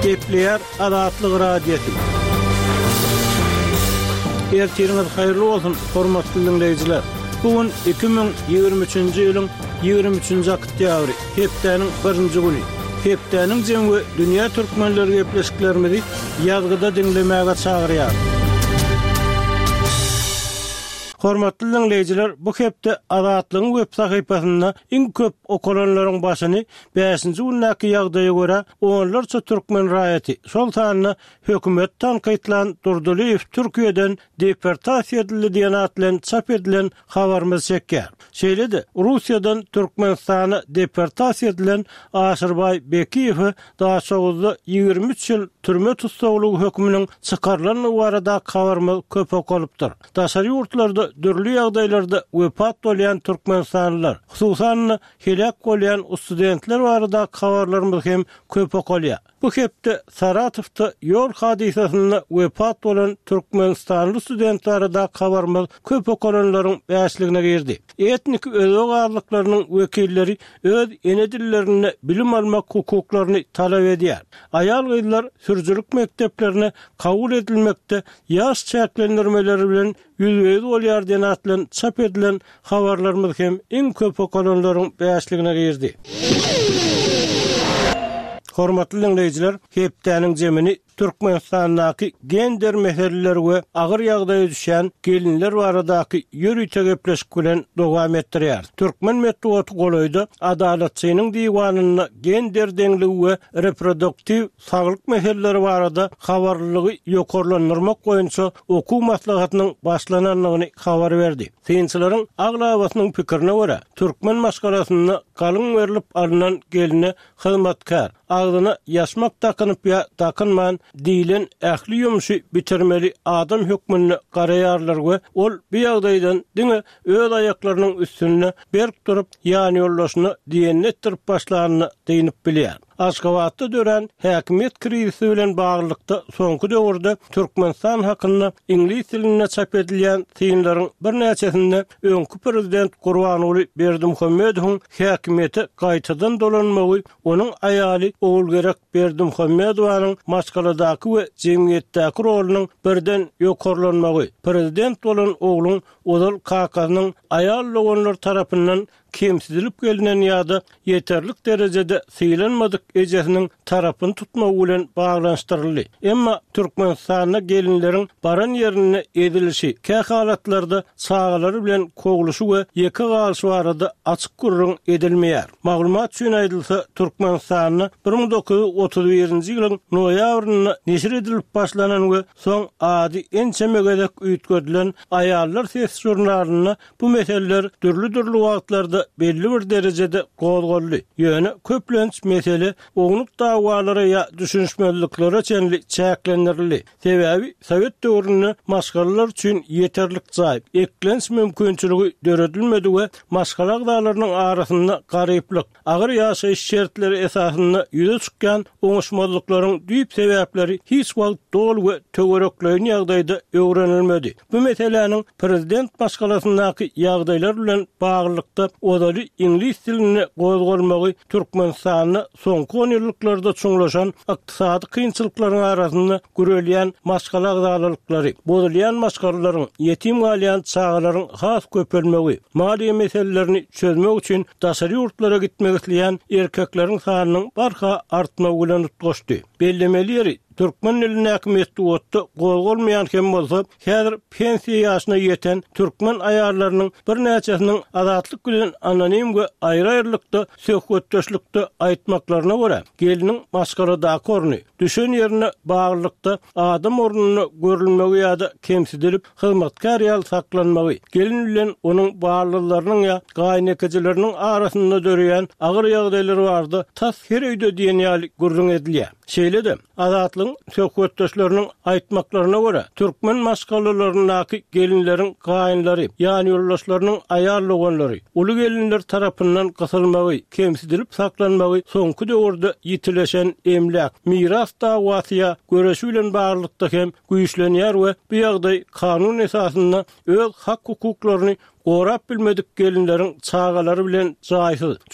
Gepleyer Azatlyk radiosu. Ertiriniz hayırlı olsun, hormatly dinleyijiler. Bugün 2023-nji ýylyň 23-nji oktýabry, hepdeniň 1-nji güni. Hepdeniň jemgy dünýä türkmenleri gepleşiklerimizi ýazgyda dinlemäge çagyrýar. Hormatly dinleyijiler, bu hepde Azatlygyň web sahypasynda iň köp okulanlaryň başyny 5-nji günnäki ýagdaýa görä onlarça türkmen raýaty şol sanyny hökümet tanqytlan durdulyp Türkiýeden deportasiýa edildi diýen at bilen çap edilen habarymyz çekýär. Şeýledi, Russiýadan Türkmenistana deportasiýa edilen Aşyrbay Bekiýew daha soňky 23 ýyl türme tutsagylygy hökmüniň çykarylanyny barada habarymyz köp okulypdyr. Daşary ýurtlarda dürli ýagdaýlarda wepat bolýan türkmenistanlylar, hususan helak bolýan studentler barada habarlarymyz hem köp okulýar. Bu hepde Saratowda ýol hadisasyny wepat bolan türkmenistanly studentler da habarymyz köp okulanlaryň bäşligine girdi. Etnik özög arlyklarynyň wekilleri öz ene dillerini bilim almak hukuklaryny talap edýär. Aýal gyzlar sürjülük mekteplerine kabul edilmekde, ýaş çäklendirmeleri bilen ýüzüňiz bolýar diýen at bilen çap edilen habarlarymyz hem iň köp okulanlaryň bäşligine girdi. Hormatly dinleyijiler, hepdeniň jemini Türkmenistanyň gender meseleleri we agyr ýagdaýa düşen gelinler baradaky ýürüýte gepleşik bilen dowam etdirýär. Türkmen medeniýeti golaýdy adalatçynyň diwanyny gender deňligi we reproduktiv saglyk meseleleri barada habarlylygy ýokarlandyrmak boýunça okuw maslahatynyň başlananlygyny habar berdi. Synçylaryň aglabasynyň pikirine görä, türkmen maskarasyny galyň berilip alynan geline hyzmatkar, agdyna ýaşmak takanyp ýa takynman diýilen ähli ýumuşy bitirmeli adam hökmüni garaýarlar we ol bu ýagdaýdan diňe öz aýaklarynyň üstüne berk durup ýany ýollaşyny diýen etdirip başlanyny diýinip bilýär. Aşgabatda dören häkimiýet krizisi bilen baglykda soňky döwürde Türkmenistan hakyna ingliz diline çap edilýän synlaryň bir näçesinde öňkü prezident Gurbanuly Berdimuhammedowyň häkimiýeti gaýtadan dolanmagy, onuň aýaly Owulgerek Berdimuhammedowyň maşgaladaky we jemgyýetdäki rolunyň birden ýokarlanmagy, prezident bolan ogluň Ozal Kakasynyň aýal logonlar tarapyndan kemsizilip gelinen ýa-da ýeterlik derejede syýlanmadyk ejesiniň tarapyny tutmagy bilen baglanşdyryldy. Emma Türkmenistana gelinleriň baran ýerine edilişi, kähalatlarda çağalary bilen koguluşy we ýeke galşy barada açyk gurrun edilmeýär. Maglumat üçin aýdylsa, Türkmenistana 1931-nji ýylyň noýabryna neşir edilip başlanan we soň ady ençemegedek üýtgedilen aýallar ses jurnalyna bu meseleler türlü wagtlarda belli bir derejede gozgolly. Ýöne köplenç mesele oňluk dawalary ýa düşünşmezliklere çenli çäklendirildi. Sebäbi Sowet döwrüne maşgalalar üçin ýeterlik jaý, eklenç mümkinçiligi döredilmedi we maşgala agdalarynyň arasynda garyplyk, agyr ýaşaýyş şertleri esasyna ýüze çykkan oňuşmazlyklaryň düýp sebäpleri hiç wagt dol we töwerekleýän ýagdaýda öwrenilmedi. Bu meseleniň prezident maşgalasyndaky ýagdaýlar bilen baglykda odaly ingliz diline gozgolmagy Türkmenistanyny soňky 10 ýyllarda çoňlaşan ykdysady kynçylyklaryň arasynda görelýän maşgala agdalalyklary, bozulýan maşgalalaryň, ýetim galýan çağalaryň has köpelmegi, maliýe meselelerini çözmek üçin daşary ýurtlara gitmek isleýän erkekleriň sanynyň barha artmagy bilen tutuşdy. Bellemeli ýeri Türkmen elini häkimiýeti otda gozgolmaýan hem bolsa, häzir pensiýa ýaşyna ýeten türkmen aýallarynyň bir näçesiniň azatlyk bilen anonim we aýry-aýrylykda söhbetdeşlikde aýtmaklaryna görä, geliniň maşgaladaky orny, düşen ýerine baglykda adam ornuny görülmegi ýa-da kemsidilip hyzmatkar ýaly saklanmagy, gelin bilen onuň baglylarynyň ýa gaýnekejileriniň arasynda döreýän agyr ýagdaýlary bardy, tas her öýde diýen ýaly gurrun edilýär. Şeýle-de azatlyň söhbetdeşleriniň aýtmaklaryna görä, türkmen maşgalalarynyň gelinleriň gaýynlary, ýani ýoldaşlarynyň aýal logonlary, uly gelinler tarapyndan gysylmagy, kemsidilip saklanmagy soňky döwürde ýitileşen emlak, miras dawasyna göreşi bilen barlykda hem güýçlenýär we bu ýagdaý kanun esasynda öz hak hukuklaryny gorap bilmedik gelinleriň çağalary bilen jaýsyz.